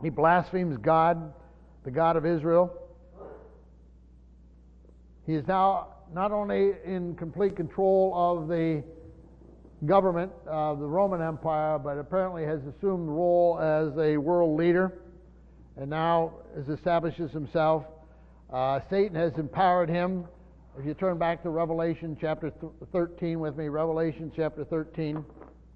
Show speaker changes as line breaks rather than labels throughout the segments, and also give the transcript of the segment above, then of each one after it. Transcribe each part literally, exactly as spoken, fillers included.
He blasphemes God, the God of Israel. He is now not only in complete control of the government of the Roman Empire, but apparently has assumed the role as a world leader, and now has establishes himself. Uh, Satan has empowered him. If you turn back to Revelation chapter thirteen with me, Revelation chapter thirteen.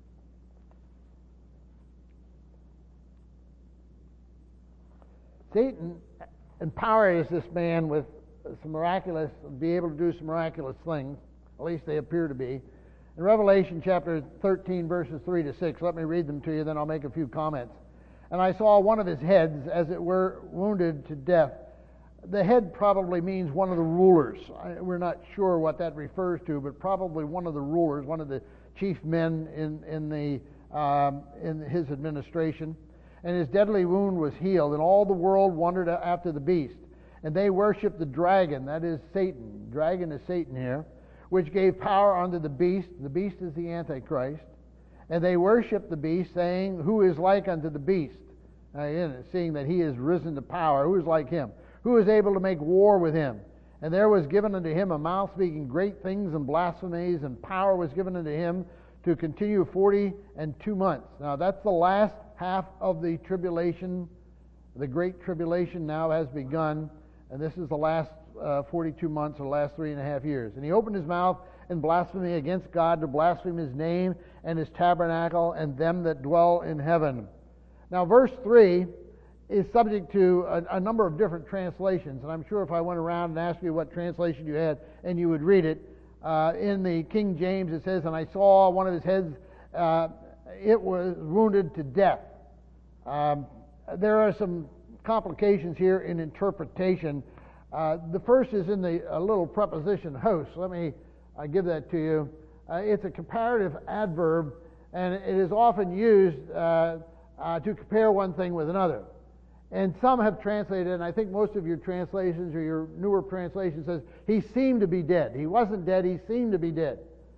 Satan empowers this man with some miraculous, be able to do some miraculous things. At least they appear to be. In Revelation chapter thirteen, verses three to six, let me read them to you, then I'll make a few comments. And I saw one of his heads, as it were, wounded to death. The head probably means one of the rulers. I, we're not sure what that refers to, but probably one of the rulers, one of the chief men in, in, the, um, in his administration. And his deadly wound was healed, and all the world wondered after the beast. And they worshiped the dragon, that is Satan. Dragon is Satan here, which gave power unto the beast. The beast is the Antichrist. And they worshiped the beast, saying, Who is like unto the beast? Again, seeing that he is risen to power, who is like him? Who is able to make war with him? And there was given unto him a mouth speaking great things and blasphemies, and power was given unto him to continue forty and two months. Now that's the last half of the tribulation. The great tribulation now has begun, and this is the last uh, forty-two months, or the last three and a half years. And he opened his mouth in blasphemy against God, to blaspheme his name and his tabernacle and them that dwell in heaven. Now verse three is subject to a, a number of different translations, and I'm sure if I went around and asked you what translation you had, and you would read it, uh, in the King James it says, And I saw one of his heads, uh, it was wounded to death. Um, there are some complications here in interpretation. Uh, the first is in the a little preposition host. Let me uh, give that to you. Uh, it's a comparative adverb, and it is often used uh, uh, to compare one thing with another. And some have translated, and I think most of your translations or your newer translation says, he seemed to be dead. He wasn't dead, he seemed to be dead.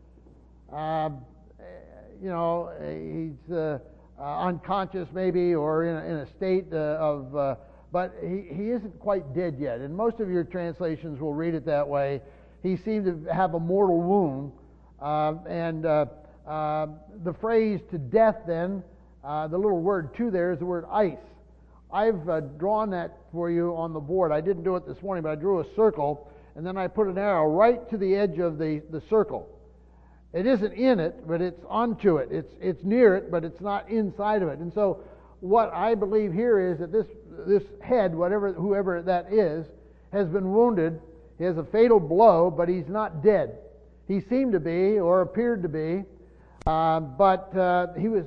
Uh, you know, he's uh, uh, unconscious maybe, or in a, in a state uh, of, uh, but he, he isn't quite dead yet. And most of your translations will read it that way. He seemed to have a mortal wound. Uh, and uh, uh, the phrase to death then, uh, the little word to there is the word ice. I've uh, drawn that for you on the board. I didn't do it this morning, but I drew a circle, and then I put an arrow right to the edge of the, the circle. It isn't in it, but it's onto it. It's it's near it, but it's not inside of it. And so what I believe here is that this this head, whatever whoever that is, has been wounded. He has a fatal blow, but he's not dead. He seemed to be, or appeared to be, uh, but uh, he was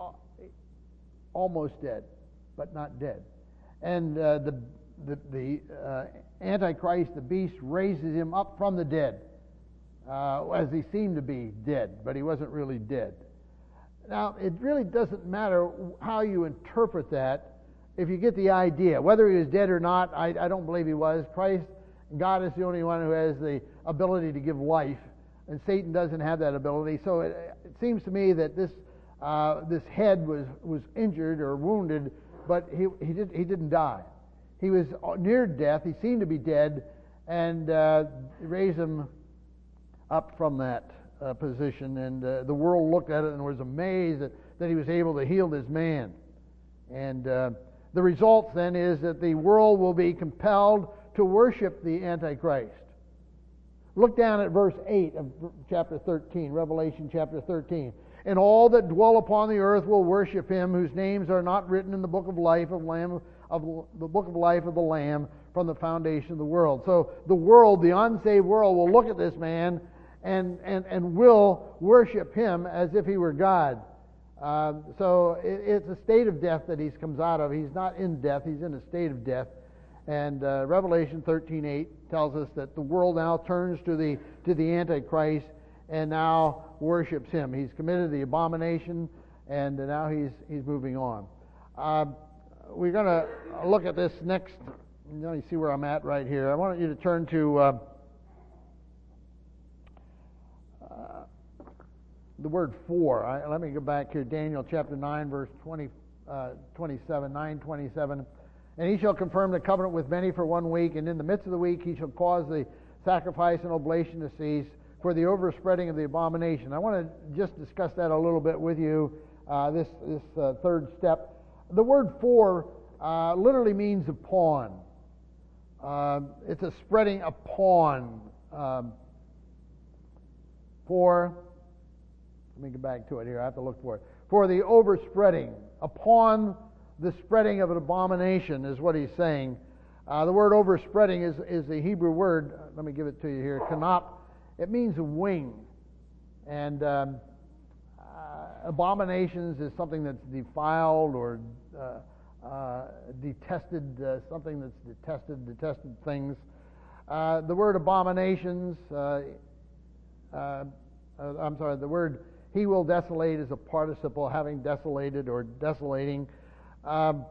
almost dead, but not dead. And uh, the the, the uh, Antichrist, the beast, raises him up from the dead, uh, as he seemed to be dead, but he wasn't really dead. Now, it really doesn't matter how you interpret that if you get the idea. Whether he was dead or not, I, I don't believe he was. Christ, God is the only one who has the ability to give life, and Satan doesn't have that ability. So it, it seems to me that this uh, this head was, was injured or wounded, but he he, did, he didn't die. He was near death. He seemed to be dead, and uh, raised him up from that uh, position. And uh, the world looked at it and was amazed that, that he was able to heal this man. And uh, the result then is that the world will be compelled to worship the Antichrist. Look down at verse eight of chapter thirteen, Revelation chapter thirteen. And all that dwell upon the earth will worship him, whose names are not written in the book of life of Lamb of the book of life of the Lamb from the foundation of the world. So the world, the unsaved world, will look at this man and and and will worship him as if he were God. Uh, so it, it's a state of death that he comes out of. He's not in death; he's in a state of death. And uh, Revelation thirteen eight tells us that the world now turns to the to the Antichrist and now worships him. He's committed the abomination, and now he's he's moving on. Uh, we're going to look at this next. Let me see where I'm at right here. I want you to turn to uh, uh, the word for. I, let me go back here. Daniel chapter nine, verse twenty, uh, twenty-seven, nine twenty-seven. And he shall confirm the covenant with many for one week, and in the midst of the week he shall cause the sacrifice and oblation to cease for the overspreading of the abomination. I want to just discuss that a little bit with you, uh, this, this uh, third step. The word for uh, literally means upon. Uh, it's a spreading upon. Um, for, let me get back to it here, I have to look for it. For the overspreading, upon the spreading of an abomination is what he's saying. Uh, the word overspreading is, is the Hebrew word, let me give it to you here, kanop. It means a wing. And um, uh, abominations is something that's defiled or uh, uh, detested, uh, something that's detested, detested things. Uh, the word abominations, uh, uh, uh, I'm sorry, the word he will desolate is a participle, having desolated or desolating. Um,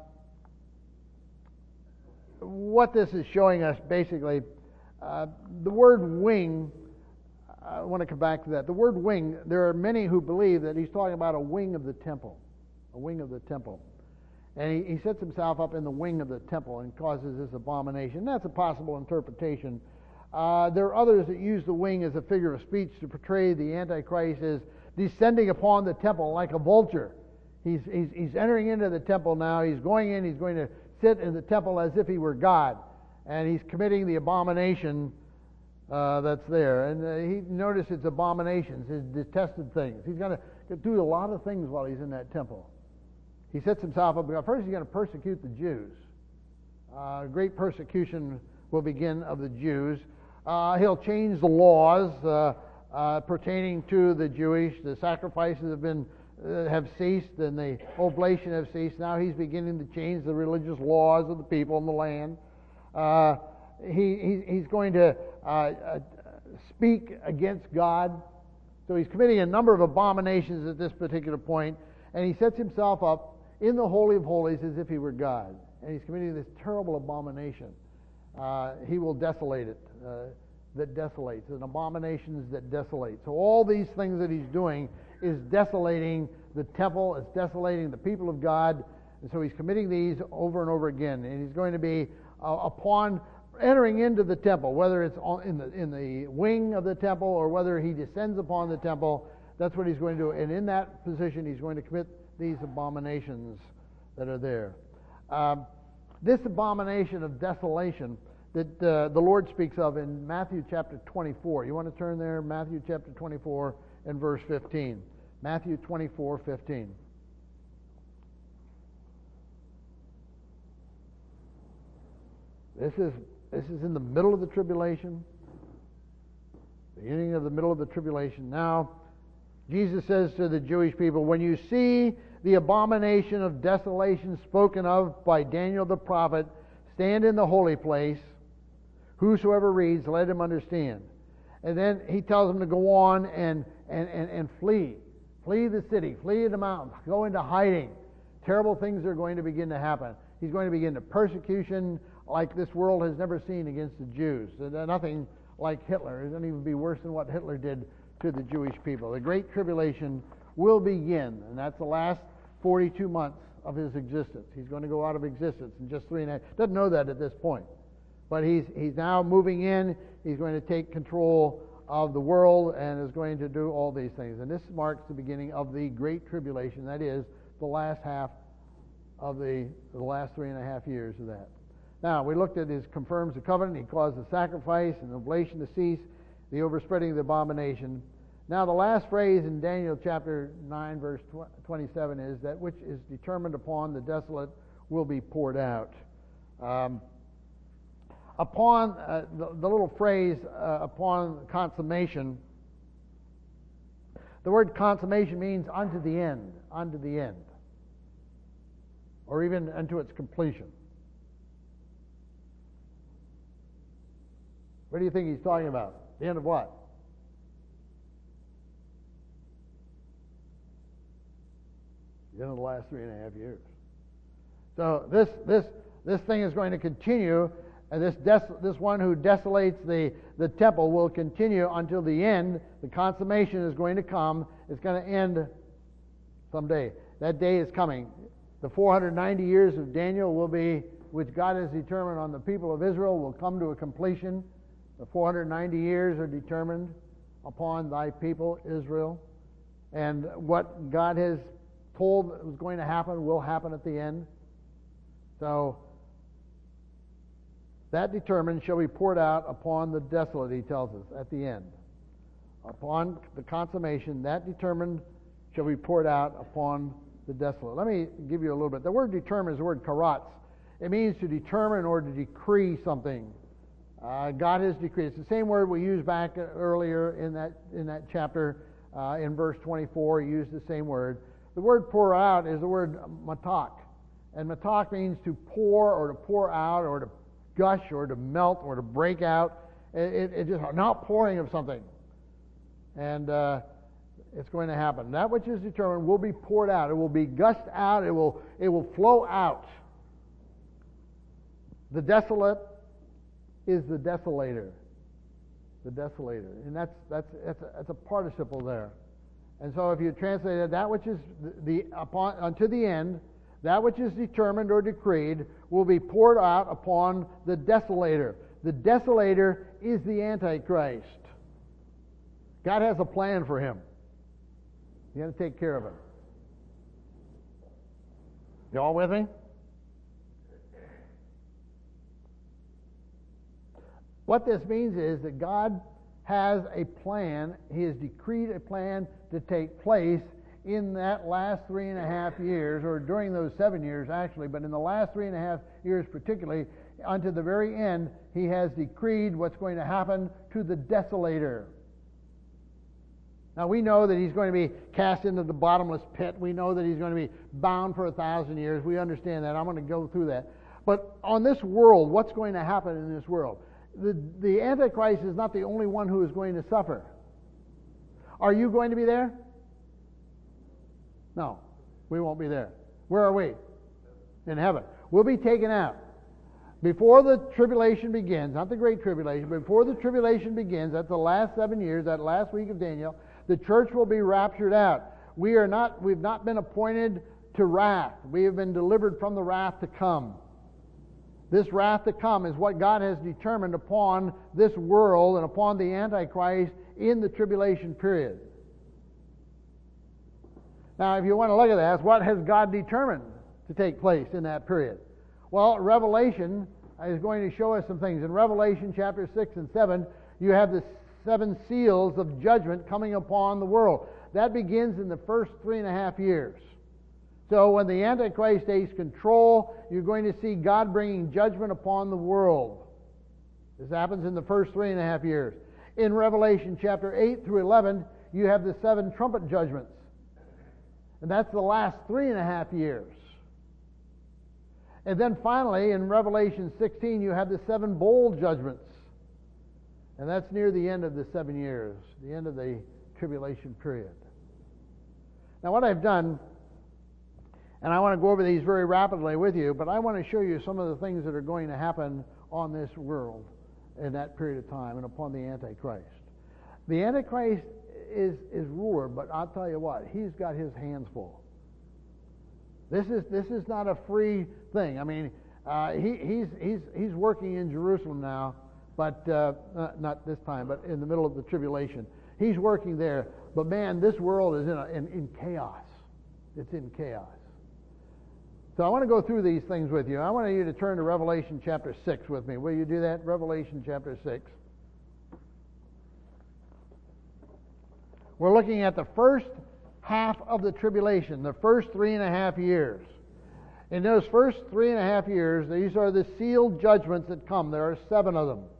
what this is showing us, basically, uh, the word wing, I want to come back to that. The word wing, there are many who believe that he's talking about a wing of the temple, a wing of the temple. And he, he sets himself up in the wing of the temple and causes this abomination. That's a possible interpretation. Uh, there are others that use the wing as a figure of speech to portray the Antichrist as descending upon the temple like a vulture. He's, he's, he's entering into the temple now. He's going in. He's going to sit in the temple as if he were God. And he's committing the abomination uh, that's there. And uh, he notice it's abominations, his detested things. He's going to do a lot of things while he's in that temple. He sets himself up. First, he's going to persecute the Jews. Uh, great persecution will begin of the Jews. Uh, he'll change the laws uh, uh, pertaining to the Jewish. The sacrifices have been uh, have ceased, and the oblation have ceased. Now he's beginning to change the religious laws of the people in the land. Uh, he, he he's going to uh, uh, speak against God. So he's committing a number of abominations at this particular point, and he sets himself up in the Holy of Holies as if he were God. And he's committing this terrible abomination. Uh, he will desolate it, uh, that desolates, and abominations that desolate. So all these things that he's doing is desolating the temple, it's desolating the people of God, and so he's committing these over and over again. And he's going to be, uh, upon entering into the temple, whether it's on, in the in the wing of the temple or whether he descends upon the temple, that's what he's going to do. And in that position, he's going to commit these abominations that are there. Um, This abomination of desolation that uh, the Lord speaks of in Matthew chapter twenty-four. You want to turn there? Matthew chapter twenty-four and verse fifteen. Matthew twenty-four, fifteen. This is this is in the middle of the tribulation. Beginning of the middle of the tribulation. Now, Jesus says to the Jewish people, when you see the abomination of desolation spoken of by Daniel the prophet stand in the holy place, whosoever reads, let him understand. And then he tells them to go on and, and, and, and flee. Flee the city, flee the mountains, go into hiding. Terrible things are going to begin to happen. He's going to begin to persecution like this world has never seen against the Jews. Nothing like Hitler. It doesn't even be worse than what Hitler did to the Jewish people. The Great Tribulation will begin, and that's the last forty-two months of his existence. He's going to go out of existence in just three and a half. Doesn't know that at this point. But he's he's now moving in. He's going to take control of the world and is going to do all these things. And this marks the beginning of the Great Tribulation. That is the last half of the, the last three and a half years of that. Now, we looked at his confirms the covenant. He caused the sacrifice and the oblation to cease, the overspreading of the abomination. Now, the last phrase in Daniel chapter nine, verse twenty-seven is that which is determined upon the desolate will be poured out. Um, upon uh, the, the little phrase, uh, upon consummation, the word consummation means unto the end, unto the end, or even unto its completion. What do you think he's talking about? The end of what? The end of the last three and a half years. So this this this thing is going to continue, and this des- this one who desolates the, the temple will continue until the end. The consummation is going to come. It's going to end someday. That day is coming. The four hundred ninety years of Daniel will be, which God has determined on the people of Israel, will come to a completion. The four hundred ninety years are determined upon thy people, Israel. And what God has told was going to happen will happen at the end. So, that determined shall be poured out upon the desolate, he tells us, at the end. Upon the consummation, that determined shall be poured out upon the desolate. Let me give you a little bit. The word determine is the word karatz. It means to determine or to decree something. Uh, God has decreed. It's the same word we used back earlier in that in that chapter, uh, in verse twenty-four. He used the same word. The word pour out is the word matak. And matak means to pour or to pour out or to gush or to melt or to break out. It, it, it just an outpouring of something. And uh, it's going to happen. That which is determined will be poured out. It will be gushed out. It will it will flow out. The desolate is the desolator. The desolator. And that's that's that's a, that's a participle there. And so if you translate it, that which is the, the upon unto the end, that which is determined or decreed will be poured out upon the desolator. The desolator is the Antichrist. God has a plan for him. You got to take care of him. You all with me? What this means is that God has a plan. He has decreed a plan to take place in that last three and a half years, or during those seven years actually, but in the last three and a half years particularly, unto the very end, he has decreed what's going to happen to the desolator. Now we know that he's going to be cast into the bottomless pit. We know that he's going to be bound for a thousand years. We understand that. I'm going to go through that. But on this world, what's going to happen in this world? The, the Antichrist is not the only one who is going to suffer. Are you going to be there? No, we won't be there. Where are we? In heaven. We'll be taken out. Before the tribulation begins, not the great tribulation, but before the tribulation begins, that's the last seven years, that last week of Daniel, the church will be raptured out. We are not, we've not been appointed to wrath. We have been delivered from the wrath to come. This wrath to come is what God has determined upon this world and upon the Antichrist in the tribulation period. Now, if you want to look at that, what has God determined to take place in that period? Well, Revelation is going to show us some things. In Revelation chapter six and seven, you have the seven seals of judgment coming upon the world. That begins in the first three and a half years. So when the Antichrist takes control, you're going to see God bringing judgment upon the world. This happens in the first three and a half years. In Revelation chapter eight through eleven, you have the seven trumpet judgments. And that's the last three and a half years. And then finally, in Revelation sixteen, you have the seven bowl judgments. And that's near the end of the seven years, the end of the tribulation period. Now what I've done, and I want to go over these very rapidly with you, but I want to show you some of the things that are going to happen on this world in that period of time and upon the Antichrist. The Antichrist is, is ruler, but I'll tell you what, he's got his hands full. This is this is not a free thing. I mean, uh, he, he's he's he's working in Jerusalem now, but uh, not, not this time, but in the middle of the tribulation, he's working there. But man, this world is in a, in, in chaos. It's in chaos. So I want to go through these things with you. I want you to turn to Revelation chapter six with me. Will you do that? Revelation chapter six. We're looking at the first half of the tribulation, the first three and a half years. In those first three and a half years, these are the sealed judgments that come. There are seven of them.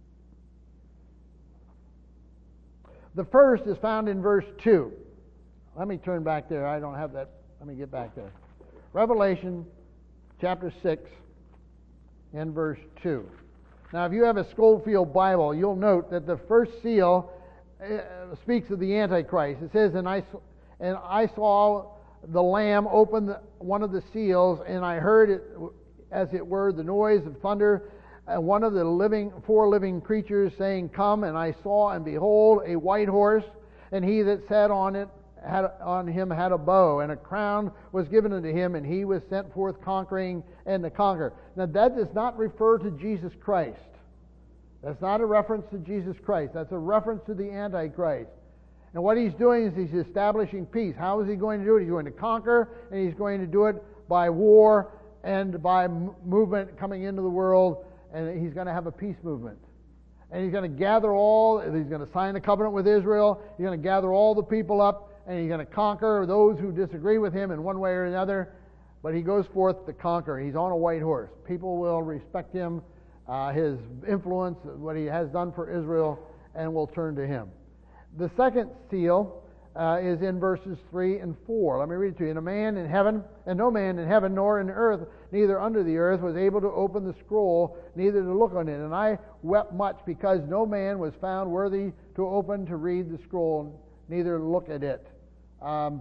The first is found in verse two. Let me turn back there. I don't have that. Let me get back there. Revelation chapter six and verse two. Now, if you have a Schofield Bible, you'll note that the first seal uh, speaks of the Antichrist. It says, and I, and I saw the Lamb open the, one of the seals, and I heard it, as it were, the noise of thunder, and one of the living four living creatures saying, Come, and I saw, and behold, a white horse, and he that sat on it had on him had a bow, and a crown was given unto him, and he was sent forth conquering and to conquer. Now that does not refer to Jesus Christ. That's not a reference to Jesus Christ. That's a reference to the Antichrist. And what he's doing is he's establishing peace. How is he going to do it? He's going to conquer, and he's going to do it by war and by m- movement coming into the world, and he's going to have a peace movement. And he's going to gather all, he's going to sign a covenant with Israel, he's going to gather all the people up, and he's going to conquer those who disagree with him in one way or another. But he goes forth to conquer. He's on a white horse. People will respect him, uh, his influence, what he has done for Israel, and will turn to him. The second seal uh, is in verses three and four. Let me read it to you. And a man in heaven, and no man in heaven nor in earth, neither under the earth, was able to open the scroll, neither to look on it. And I wept much, because no man was found worthy to open, to read the scroll, neither look at it. Um,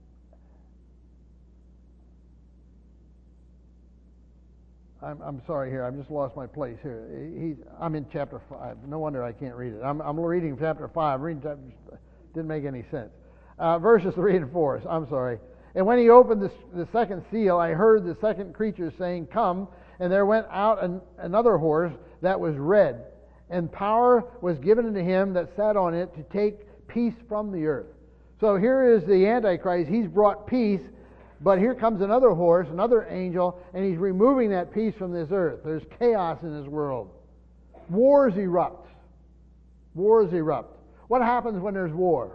I'm, I'm sorry here. I've just lost my place here. He's, I'm in chapter five. No wonder I can't read it. I'm, I'm reading chapter five. Reading chapter, didn't make any sense. Uh, verses three and four. I'm sorry. And when he opened the, the second seal, I heard the second creature saying, "Come." And there went out an, another horse that was red, and power was given unto him that sat on it to take peace from the earth. So here is the Antichrist. He's brought peace. But here comes another horse, another angel, and he's removing that peace from this earth. There's chaos in this world. Wars erupt. Wars erupt. What happens when there's war?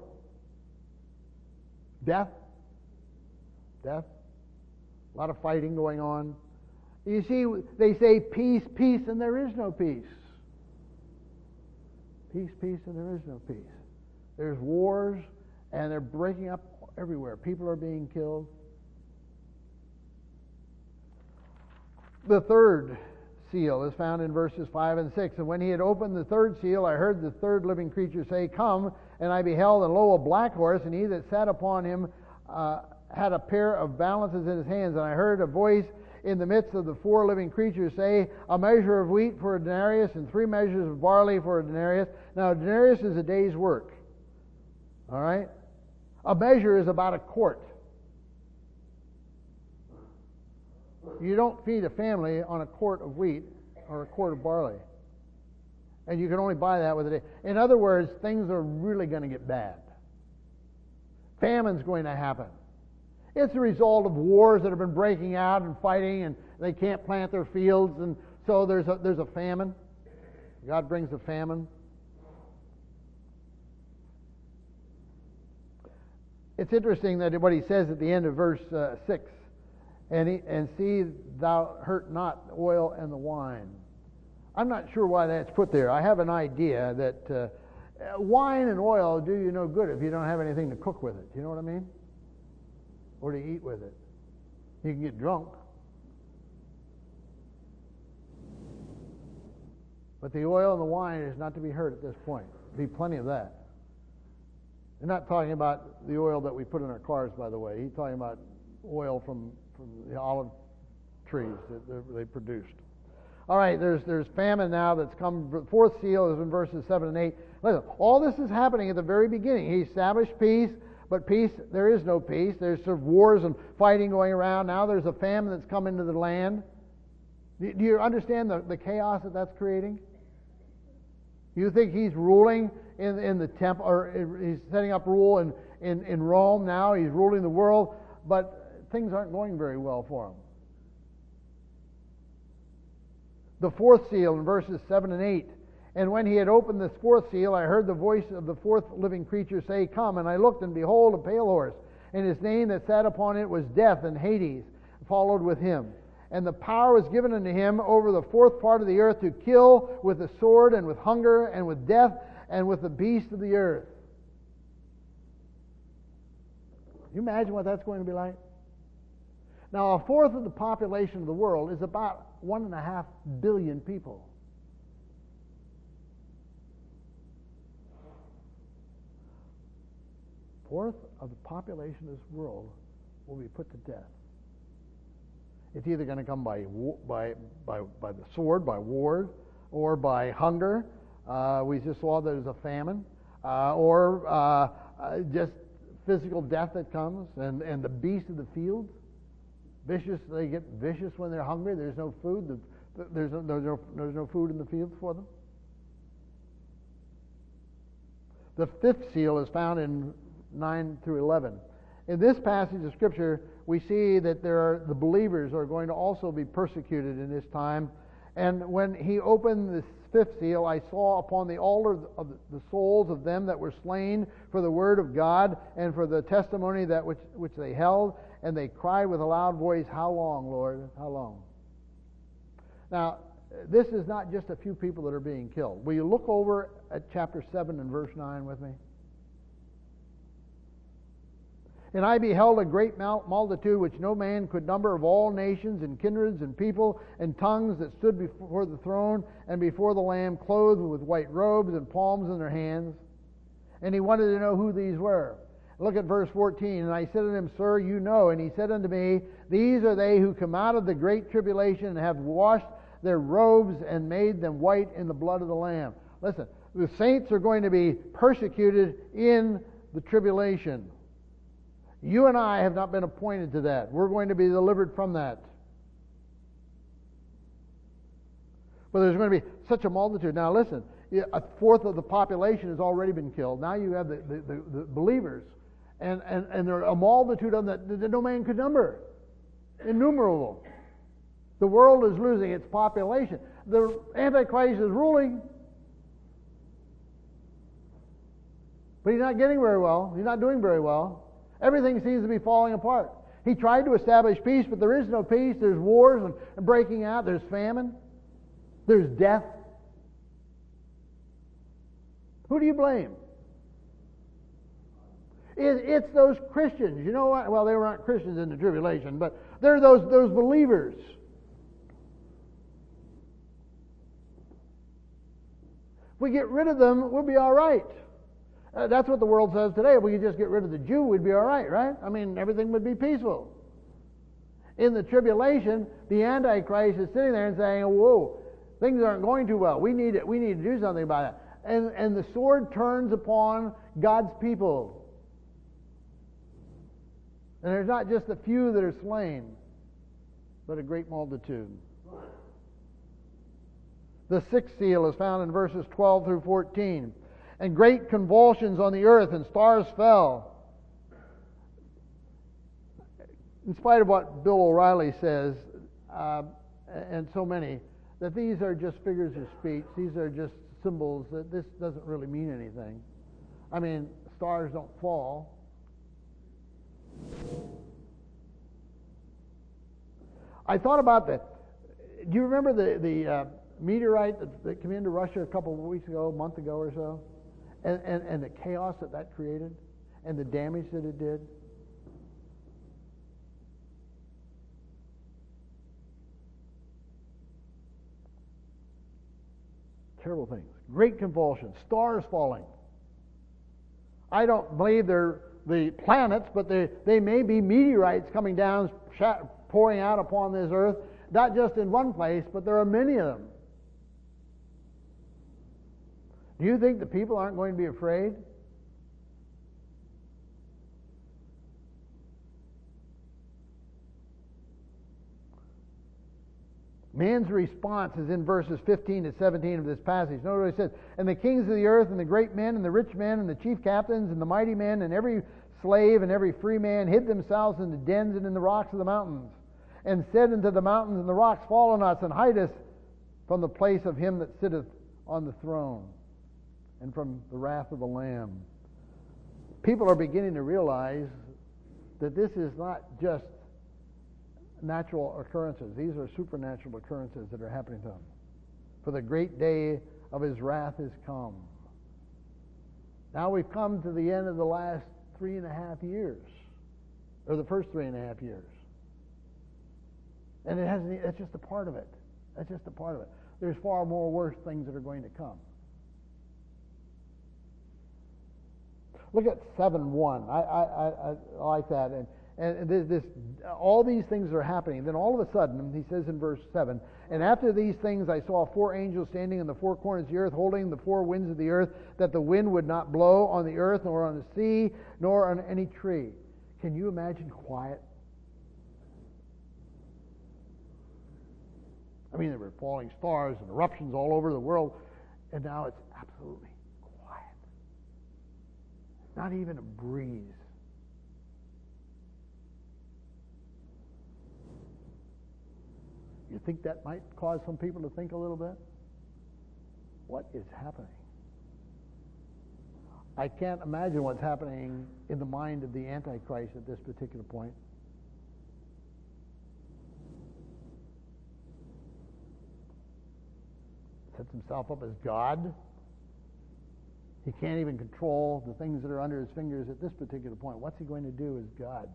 Death. Death. A lot of fighting going on. You see, they say peace, peace, and there is no peace. Peace, peace, and there is no peace. There's wars, and they're breaking up everywhere. People are being killed. The third seal is found in verses five and six. And when he had opened the third seal, I heard the third living creature say, "Come." And I beheld, and lo, a black horse, and he that sat upon him uh, had a pair of balances in his hands. And I heard a voice in the midst of the four living creatures say, "A measure of wheat for a denarius, and three measures of barley for a denarius." Now, a denarius is a day's work. All right? A measure is about a quart. You don't feed a family on a quart of wheat or a quart of barley. And you can only buy that with a day. In other words, things are really going to get bad. Famine's going to happen. It's a result of wars that have been breaking out and fighting, and they can't plant their fields, and so there's a, there's a famine. God brings a famine. It's interesting that what he says at the end of verse uh, six, And, he, and see thou hurt not the oil and the wine. I'm not sure why that's put there. I have an idea that uh, wine and oil do you no good if you don't have anything to cook with it. You know what I mean? Or to eat with it. You can get drunk. But the oil and the wine is not to be hurt at this point. There'll be plenty of that. They're not talking about the oil that we put in our cars, by the way. He's talking about oil from from the olive trees that they produced. All right, there's there's famine now that's come. The fourth seal is in verses seven and eight. Listen, all this is happening at the very beginning. He established peace, but peace, there is no peace. There's sort of wars and fighting going around. Now there's a famine that's come into the land. Do you understand the, the chaos that that's creating? You think he's ruling in, in the temple, or he's setting up rule in, in, in Rome now. He's ruling the world, but things aren't going very well for him. The fourth seal in verses seven and eight. And when he had opened this fourth seal, I heard the voice of the fourth living creature say, "Come." And I looked, and behold, a pale horse. And his name that sat upon it was Death, and Hades followed with him. And the power was given unto him over the fourth part of the earth to kill with the sword, and with hunger, and with death, and with the beasts of the earth. Can you imagine what that's going to be like? Now, a fourth of the population of the world is about one and a half billion people. Fourth of the population of this world will be put to death. It's either going to come by by by by the sword, by war, or by hunger. Uh, we just saw there's a famine, uh, or uh, uh, just physical death that comes, and, and the beasts of the field, vicious, they get vicious when they're hungry. There's no food. The, there's, no, there's, no, there's no food in the fields for them. The fifth seal is found in nine through eleven. In this passage of Scripture, we see that there are the believers are going to also be persecuted in this time. And when he opened the fifth seal, I saw upon the altar of the souls of them that were slain for the word of God and for the testimony that which, which they held, and they cried with a loud voice, "How long, Lord? How long?" Now, this is not just a few people that are being killed. Will you look over at chapter seven and verse nine with me? "And I beheld a great multitude which no man could number, of all nations and kindreds and people and tongues, that stood before the throne and before the Lamb, clothed with white robes and palms in their hands." And he wanted to know who these were. Look at verse fourteen. "And I said unto him, Sir, you know. And he said unto me, These are they who come out of the great tribulation and have washed their robes and made them white in the blood of the Lamb." Listen, the saints are going to be persecuted in the tribulation. You and I have not been appointed to that. We're going to be delivered from that. But there's going to be such a multitude. Now listen, a fourth of the population has already been killed. Now you have the, the, the, the believers. And, and, and there are a multitude of them that, that no man could number. Innumerable. The world is losing its population. The Antichrist is ruling. But he's not getting very well. He's not doing very well. Everything seems to be falling apart. He tried to establish peace, but there is no peace. There's wars and, and breaking out. There's famine. There's death. Who do you blame? It, it's those Christians. You know what? Well, they weren't Christians in the tribulation, but they're those, those believers. If we get rid of them, we'll be all right. Uh, that's what the world says today. If we could just get rid of the Jew, we'd be all right, right? I mean, everything would be peaceful. In the tribulation, the Antichrist is sitting there and saying, "Whoa, things aren't going too well. We need it. We need to do something about it." And and the sword turns upon God's people. And there's not just a few that are slain, but a great multitude. The sixth seal is found in verses twelve through fourteen. "And great convulsions on the earth, and stars fell." In spite of what Bill O'Reilly says, uh, and so many, that these are just figures of speech, these are just symbols, that this doesn't really mean anything. I mean, stars don't fall. I thought about that. Do you remember the, the uh, meteorite that, that came into Russia a couple of weeks ago, a month ago or so? And, and, and the chaos that that created, and the damage that it did. Terrible things. Great convulsions, stars falling. I don't believe they're the planets, but they, they may be meteorites coming down, pouring out upon this earth, not just in one place, but there are many of them. Do you think the people aren't going to be afraid? Man's response is in verses fifteen to seventeen of this passage. Notice what it says, "And the kings of the earth, and the great men, and the rich men, and the chief captains, and the mighty men, and every slave, and every free man, hid themselves in the dens and in the rocks of the mountains, and said unto the mountains and the rocks, Fall on us, and hide us from the place of him that sitteth on the throne, and from the wrath of the Lamb." People are beginning to realize that this is not just natural occurrences. These are supernatural occurrences that are happening to them. For the great day of his wrath is come. Now we've come to the end of the last three and a half years, or the first three and a half years. And it hasn't, that's just a part of it. That's just a part of it. There's far more worse things that are going to come. Look at seven one. I, I, I, I like that. And And this, this, all these things are happening. Then all of a sudden, he says in verse seven, and after these things I saw four angels standing in the four corners of the earth, holding the four winds of the earth, that the wind would not blow on the earth, nor on the sea, nor on any tree. Can you imagine quiet? I mean, there were falling stars and eruptions all over the world, and now it's absolutely quiet. Not even a breeze. You think that might cause some people to think a little bit? What is happening? I can't imagine what's happening in the mind of the Antichrist at this particular point. Sets himself up as God. He can't even control the things that are under his fingers at this particular point. What's he going to do as God?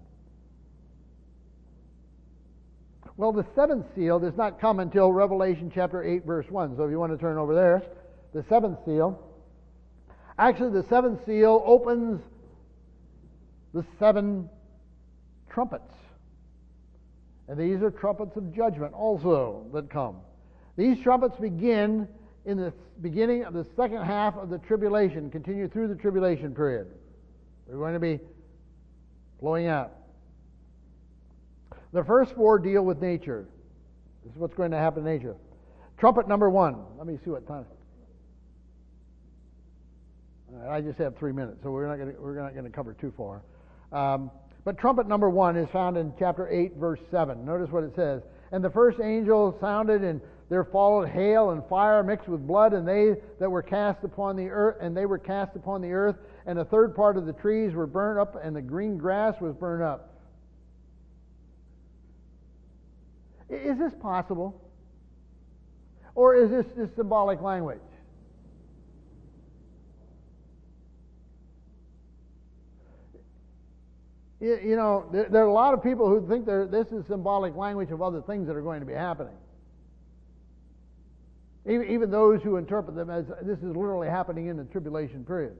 Well, the seventh seal does not come until Revelation chapter eight, verse one. So if you want to turn over there, the seventh seal. Actually, the seventh seal opens the seven trumpets. And these are trumpets of judgment also that come. These trumpets begin in the beginning of the second half of the tribulation, continue through the tribulation period. They're going to be blowing out. The first four deal with nature. This is what's going to happen in nature. Trumpet number one. Let me see what time. All right, I just have three minutes, so we're not going to, we're not going to cover too far. Um, but trumpet number one is found in chapter eight, verse seven. Notice what it says. And the first angel sounded, and there followed hail and fire mixed with blood, and they that were cast upon the earth, and they were cast upon the earth, and a third part of the trees were burned up, and the green grass was burned up. Is this possible? Or is this just symbolic language? You, you know, there, there are a lot of people who think this is symbolic language of other things that are going to be happening. Even, even those who interpret them as this is literally happening in the tribulation period.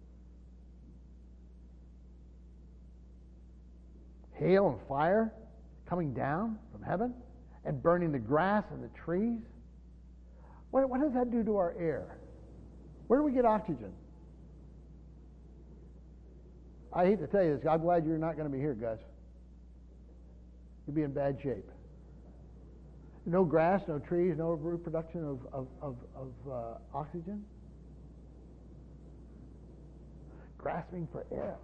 Hail and fire coming down from heaven and burning the grass and the trees. What, what does that do to our air? Where do we get oxygen? I hate to tell you this. I'm glad you're not going to be here, Gus. You'll be in bad shape. No grass, no trees, no reproduction of, of, of, of uh, oxygen. Grasping for air.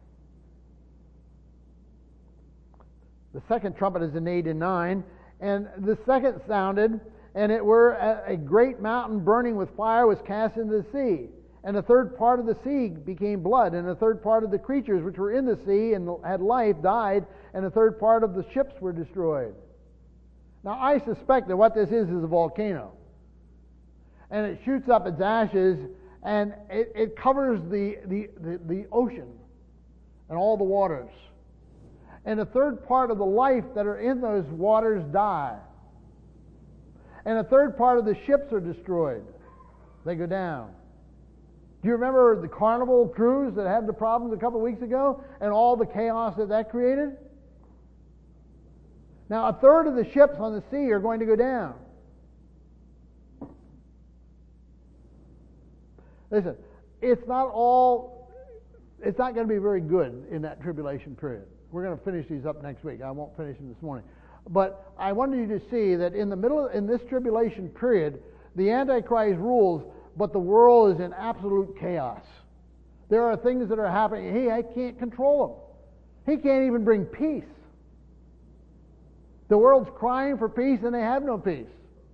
The second trumpet is in eight and nine. And the second sounded, and it were a, a great mountain burning with fire was cast into the sea. And a third part of the sea became blood, and a third part of the creatures which were in the sea and had life died, and a third part of the ships were destroyed. Now I suspect that what this is is a volcano. And it shoots up its ashes, and it, it covers the, the, the, the ocean and all the waters. And a third part of the life that are in those waters die. And a third part of the ships are destroyed. They go down. Do you remember the Carnival cruise that had the problems a couple of weeks ago and all the chaos that that created? Now, a third of the ships on the sea are going to go down. Listen, it's not all, it's not going to be very good in that tribulation period. We're going to finish these up next week. I won't finish them this morning. But I wanted you to see that in the middle, in this tribulation period, the Antichrist rules, but the world is in absolute chaos. There are things that are happening. He I can't control them. He can't even bring peace. The world's crying for peace, and they have no peace.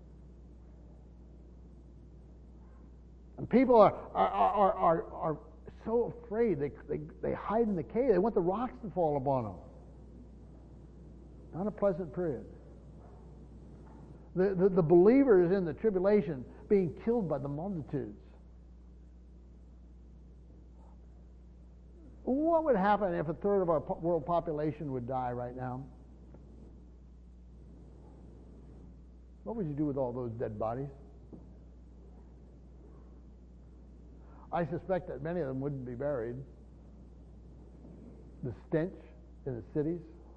And people are are are are, are so afraid. They, they they hide in the cave. They want the rocks to fall upon them. Not a pleasant period. The, the, the believers in the tribulation being killed by the multitudes. What would happen if a third of our world population would die right now? What would you do with all those dead bodies? I suspect that many of them wouldn't be buried. The stench in the cities,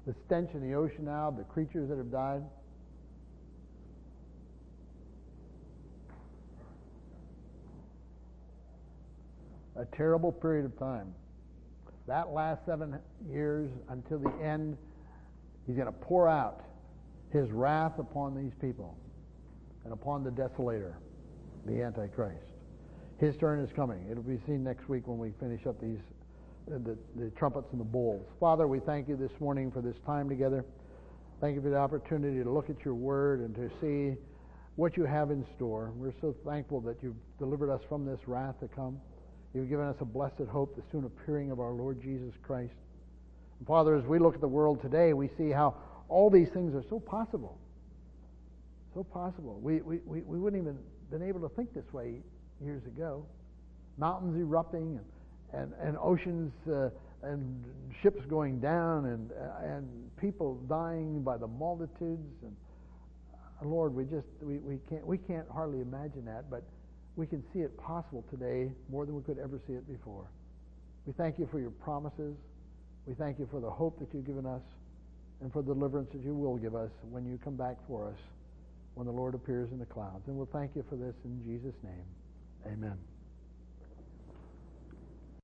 the stench in the ocean now, the creatures that have died. A terrible period of time. That last seven years until the end, he's going to pour out his wrath upon these people and upon the desolator, the Antichrist. His turn is coming. It'll be seen next week when we finish up these the, the trumpets and the bowls. Father, we thank you this morning for this time together. Thank you for the opportunity to look at your word and to see what you have in store. We're so thankful that you've delivered us from this wrath to come. You've given us a blessed hope, the soon appearing of our Lord Jesus Christ. And Father, as we look at the world today, we see how all these things are so possible. So possible. We, we, we, we wouldn't even been able to think this way years ago. Mountains erupting and, and, and oceans uh, and ships going down and, and people dying by the multitudes. And uh, Lord, we just we, we can't we can't hardly imagine that, but we can see it possible today more than we could ever see it before. We thank you for your promises. We thank you for the hope that you've given us and for the deliverance that you will give us when you come back for us, when the Lord appears in the clouds. And we'll thank you for this in Jesus' name. Amen.